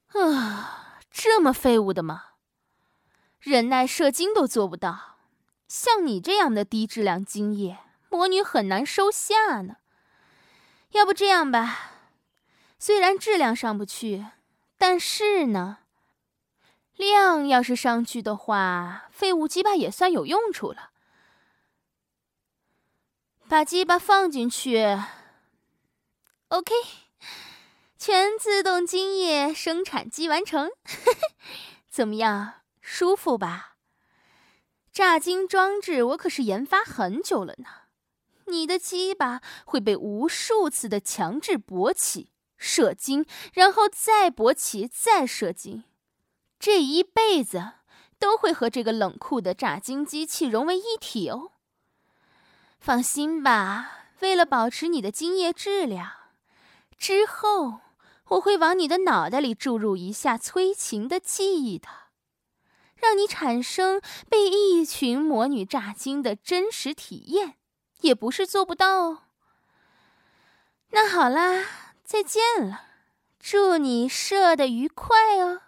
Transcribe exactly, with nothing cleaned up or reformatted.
啊，这么废物的吗？忍耐射精都做不到，像你这样的低质量精液，魔女很难收下呢。要不这样吧，虽然质量上不去，但是呢，量要是上去的话，废物鸡巴也算有用处了。把鸡巴放进去 ，OK， 全自动精液生产机完成，怎么样？舒服吧？榨精装置我可是研发很久了呢。你的鸡巴会被无数次的强制勃起、射精，然后再勃起、再射精，这一辈子都会和这个冷酷的榨精机器融为一体哦。放心吧，为了保持你的精液质量，之后我会往你的脑袋里注入一下催情的记忆的，让你产生被一群魔女榨精的真实体验，也不是做不到哦。那好啦，再见了，祝你射得愉快哦。